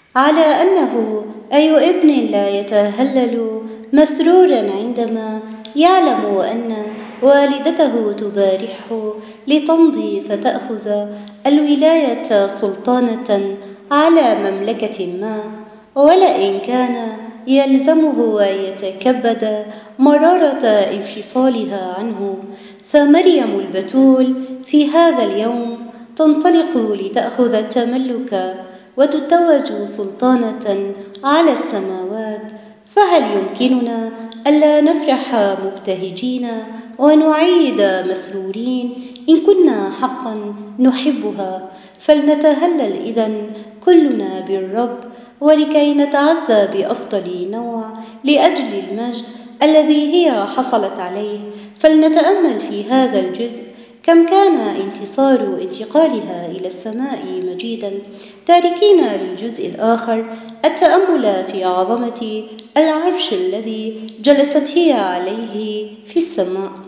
على أنه أي ابن لا يتهلل مسرورا عندما يعلم أن والدته تبارحه لتمضي فتأخذ الولاية سلطانة على مملكة ما، ولئن كان يلزمه أن يتكبد مرارة انفصالها عنه، فمريم البتول في هذا اليوم تنطلق لتأخذ التملك وتتوج سلطانة على السماوات. فهل يمكننا ألا نفرح مبتهجين ونعيد مسرورين إن كنا حقا نحبها؟ فلنتهلل إذن كلنا بالرب، ولكي نتعزى بأفضل نوع لأجل المجد الذي هي حصلت عليه. فلنتأمل في هذا الجزء كم كان انتصار انتقالها إلى السماء مجيدا، تاركين للجزء الآخر التأمل في عظمة العرش الذي جلست هي عليه في السماء.